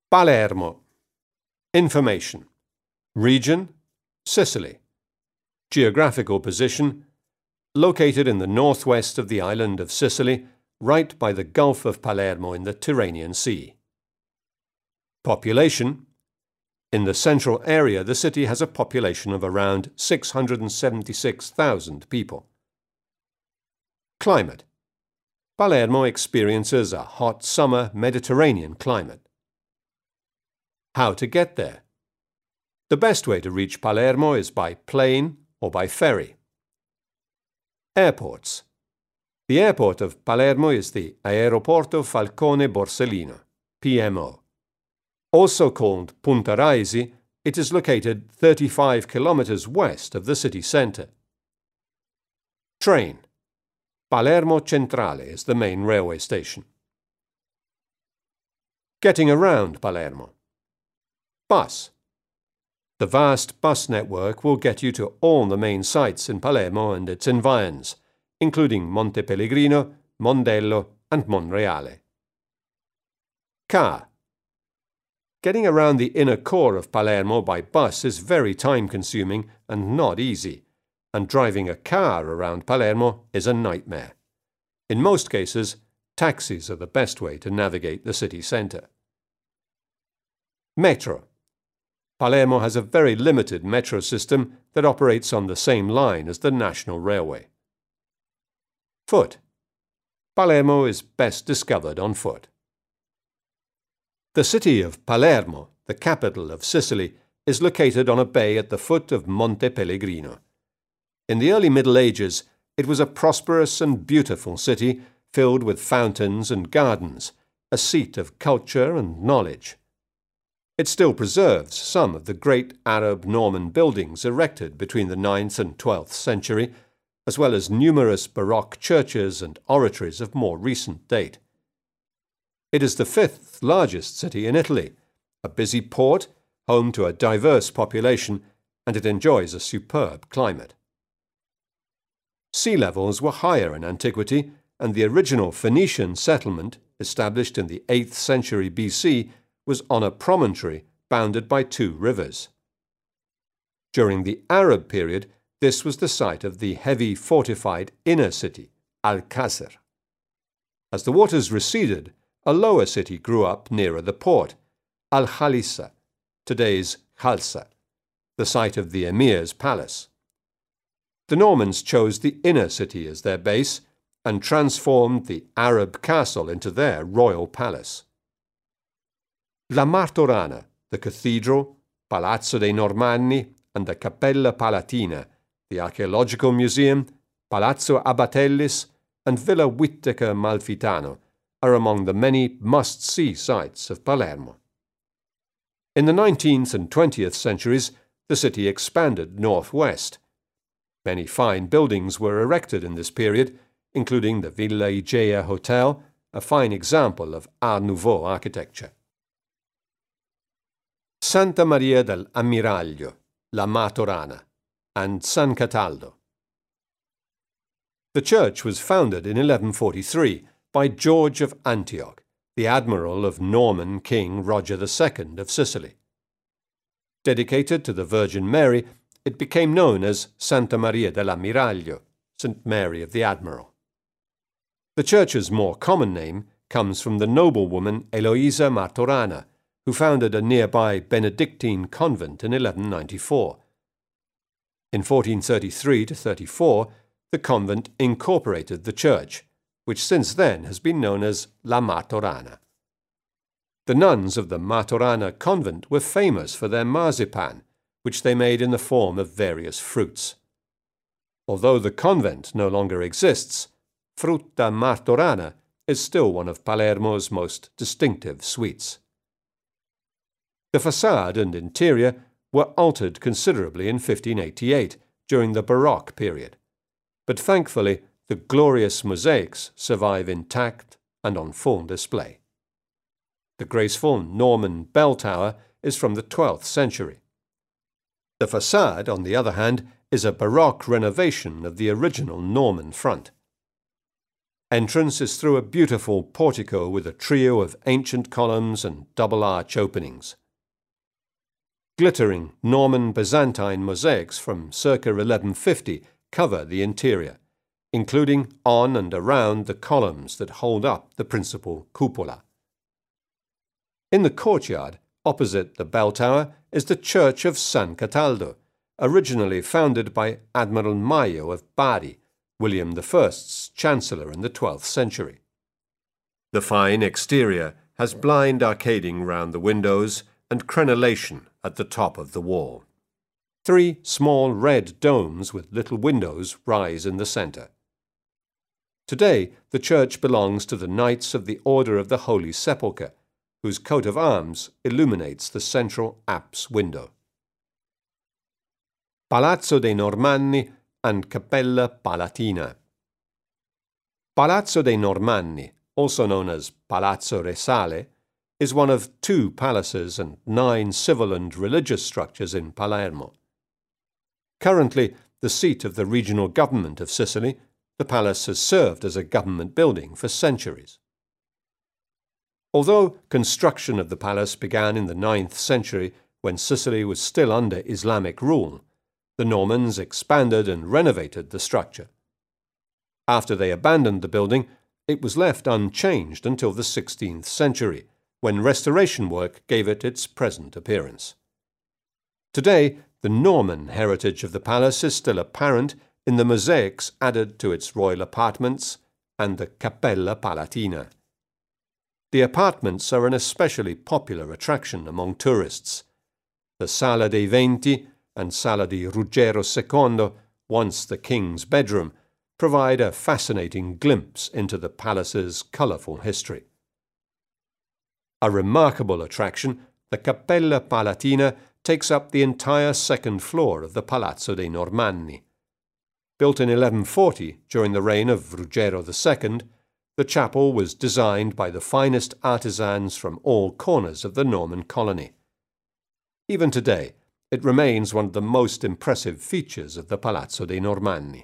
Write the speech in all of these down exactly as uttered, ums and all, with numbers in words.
Palermo. Information. Region: Sicily. Geographical position: located in the northwest of the island of Sicily, right by the Gulf of Palermo in the Tyrrhenian Sea. Population: in the central area, the city has a population of around six hundred seventy-six thousand people. Climate: Palermo experiences a hot summer Mediterranean climate. How to get there? The best way to reach Palermo is by plane or by ferry. Airports. The airport of Palermo is the Aeroporto Falcone Borsellino, P M O. Also called Punta Raisi, it is located thirty-five kilometers west of the city center. Train. Palermo Centrale is the main railway station. Getting around Palermo. Bus. The vast bus network will get you to all the main sites in Palermo and its environs, including Monte Pellegrino, Mondello, and Monreale. Car. Getting around the inner core of Palermo by bus is very time-consuming and not easy, and driving a car around Palermo is a nightmare. In most cases, taxis are the best way to navigate the city centre. Metro. Palermo has a very limited metro system that operates on the same line as the National Railway. Foot. Palermo is best discovered on foot. The city of Palermo, the capital of Sicily, is located on a bay at the foot of Monte Pellegrino. In the early Middle Ages, it was a prosperous and beautiful city filled with fountains and gardens, a seat of culture and knowledge. It still preserves some of the great Arab Norman buildings erected between the ninth and twelfth century, as well as numerous Baroque churches and oratories of more recent date. It is the fifth largest city in Italy, a busy port, home to a diverse population, and it enjoys a superb climate. Sea levels were higher in antiquity, and the original Phoenician settlement, established in the eighth century B C, was on a promontory bounded by two rivers. During the Arab period, this was the site of the heavy fortified inner city, Al-Qasr. As the waters receded, a lower city grew up nearer the port, Al-Khalisa, today's Khalsa, the site of the emir's palace. The Normans chose the inner city as their base and transformed the Arab castle into their royal palace. La Martorana, the cathedral, Palazzo dei Normanni, and the Cappella Palatina, the archaeological museum, Palazzo Abatellis, and Villa Whittaker Malfitano are among the many must-see sites of Palermo. In the nineteenth and twentieth centuries, the city expanded northwest. Many fine buildings were erected in this period, including the Villa Igea Hotel, a fine example of Art Nouveau architecture. Santa Maria del Ammiraglio, La Martorana, and San Cataldo. The church was founded in eleven forty-three by George of Antioch, the admiral of Norman King Roger the Second of Sicily. Dedicated to the Virgin Mary, it became known as Santa Maria dell'Ammiraglio, Saint Mary of the Admiral. The church's more common name comes from the noblewoman Eloisa Martorana, who founded a nearby Benedictine convent in eleven ninety-four. In fourteen thirty-three to thirty-four, the convent incorporated the church, which since then has been known as La Martorana. The nuns of the Martorana convent were famous for their marzipan, which they made in the form of various fruits. Although the convent no longer exists, Frutta Martorana is still one of Palermo's most distinctive sweets. The facade and interior were altered considerably in fifteen eighty-eight, during the Baroque period, but thankfully the glorious mosaics survive intact and on full display. The graceful Norman bell tower is from the twelfth century. The facade, on the other hand, is a Baroque renovation of the original Norman front. Entrance is through a beautiful portico with a trio of ancient columns and double-arch openings. Glittering Norman Byzantine mosaics from circa eleven fifty cover the interior, including on and around the columns that hold up the principal cupola. In the courtyard, opposite the bell tower, is the church of San Cataldo, originally founded by Admiral Mayo of Bari, William the First's chancellor in the twelfth century. The fine exterior has blind arcading round the windows and crenellation at the top of the wall. Three small red domes with little windows rise in the centre. Today, the church belongs to the Knights of the Order of the Holy Sepulchre, whose coat of arms illuminates the central apse window. Palazzo dei Normanni and Cappella Palatina. Palazzo dei Normanni, also known as Palazzo Resale, is one of two palaces and nine civil and religious structures in Palermo. Currently the seat of the regional government of Sicily, the palace has served as a government building for centuries. Although construction of the palace began in the ninth century when Sicily was still under Islamic rule, the Normans expanded and renovated the structure. After they abandoned the building, it was left unchanged until the sixteenth century, when restoration work gave it its present appearance. Today, the Norman heritage of the palace is still apparent in the mosaics added to its royal apartments and the Cappella Palatina. The apartments are an especially popular attraction among tourists. The Sala dei Venti and Sala di Ruggero secondo, once the king's bedroom, provide a fascinating glimpse into the palace's colourful history. A remarkable attraction, the Cappella Palatina takes up the entire second floor of the Palazzo dei Normanni. Built in eleven forty during the reign of Ruggero the Second, the chapel was designed by the finest artisans from all corners of the Norman colony. Even today, it remains one of the most impressive features of the Palazzo dei Normanni.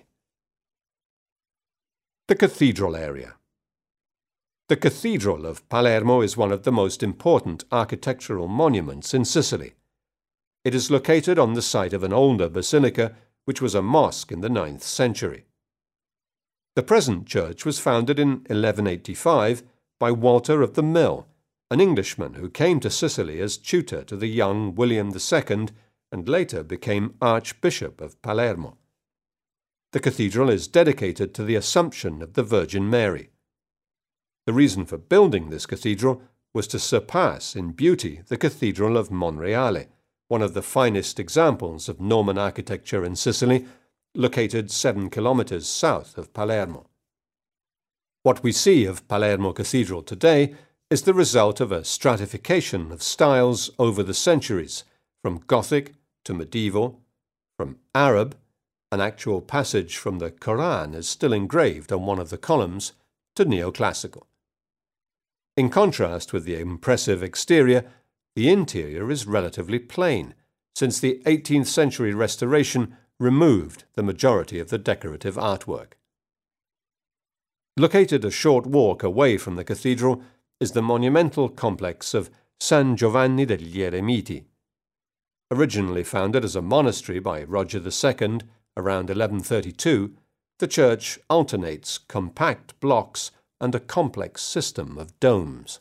The Cathedral Area. The Cathedral of Palermo is one of the most important architectural monuments in Sicily. It is located on the site of an older basilica, which was a mosque in the ninth century. The present church was founded in eleven eighty-five by Walter of the Mill, an Englishman who came to Sicily as tutor to the young William the Second and later became Archbishop of Palermo. The cathedral is dedicated to the Assumption of the Virgin Mary. The reason for building this cathedral was to surpass in beauty the Cathedral of Monreale, one of the finest examples of Norman architecture in Sicily, located seven kilometers south of Palermo. What we see of Palermo Cathedral today is the result of a stratification of styles over the centuries, from Gothic to medieval, from Arab, an actual passage from the Quran is still engraved on one of the columns, to neoclassical. In contrast with the impressive exterior, the interior is relatively plain, since the eighteenth century restoration removed the majority of the decorative artwork. Located a short walk away from the cathedral is the monumental complex of San Giovanni degli Eremiti. Originally founded as a monastery by Roger the Second around eleven thirty-two, the church alternates compact blocks and a complex system of domes.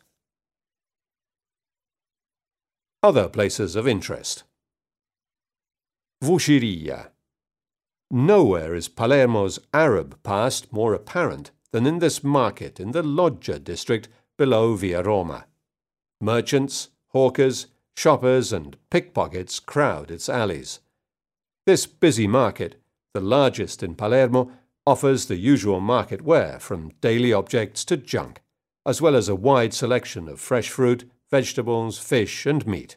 Other places of interest. Vusciria. Nowhere is Palermo's Arab past more apparent than in this market in the Loggia district below Via Roma. Merchants, hawkers, shoppers and pickpockets crowd its alleys. This busy market, the largest in Palermo, offers the usual market wear from daily objects to junk, as well as a wide selection of fresh fruit, vegetables, fish and meat.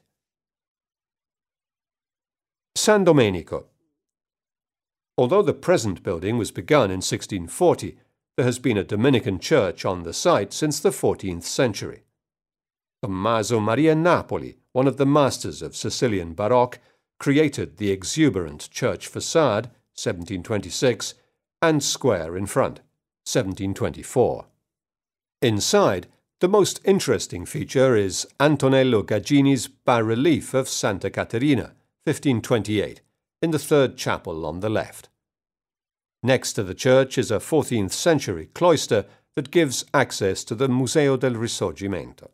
San Domenico. Although the present building was begun in sixteen forty, there has been a Dominican church on the site since the fourteenth century. Tommaso Maria Napoli, one of the masters of Sicilian Baroque, created the exuberant church facade, seventeen twenty-six, and square in front, seventeen twenty-four. Inside, the most interesting feature is Antonello Gaggini's bas-relief of Santa Caterina, fifteen twenty-eight, in the third chapel on the left. Next to the church is a fourteenth century cloister that gives access to the Museo del Risorgimento.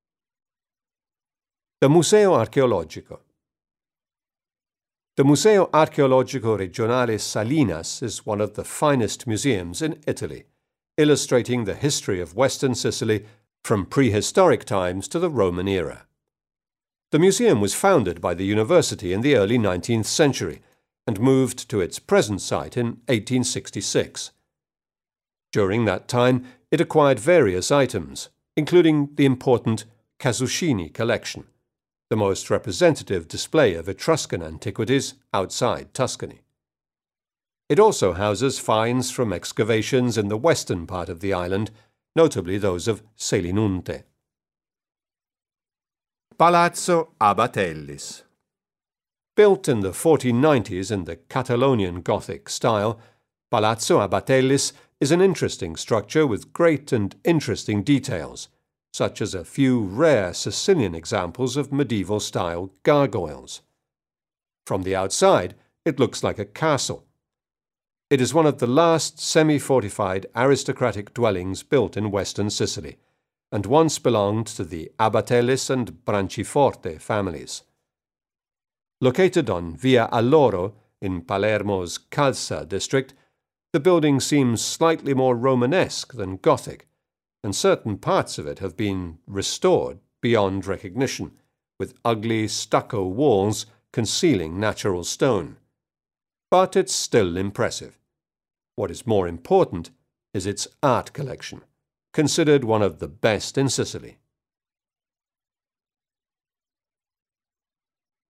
The Museo Archeologico. The Museo Archeologico Regionale Salinas is one of the finest museums in Italy, illustrating the history of Western Sicily from prehistoric times to the Roman era. The museum was founded by the university in the early nineteenth century and moved to its present site in eighteen sixty-six. During that time, it acquired various items, including the important Casuccini collection, the most representative display of Etruscan antiquities outside Tuscany. It also houses finds from excavations in the western part of the island, notably those of Selinunte. Palazzo Abatellis. Built in the fourteen nineties in the Catalonian Gothic style, Palazzo Abatellis is an interesting structure with great and interesting details, such as a few rare Sicilian examples of medieval-style gargoyles. From the outside, it looks like a castle. It is one of the last semi-fortified aristocratic dwellings built in western Sicily, and once belonged to the Abatellis and Branciforte families. Located on Via Alloro in Palermo's Calza district, the building seems slightly more Romanesque than Gothic, and certain parts of it have been restored beyond recognition, with ugly stucco walls concealing natural stone. But it's still impressive. What is more important is its art collection, considered one of the best in Sicily.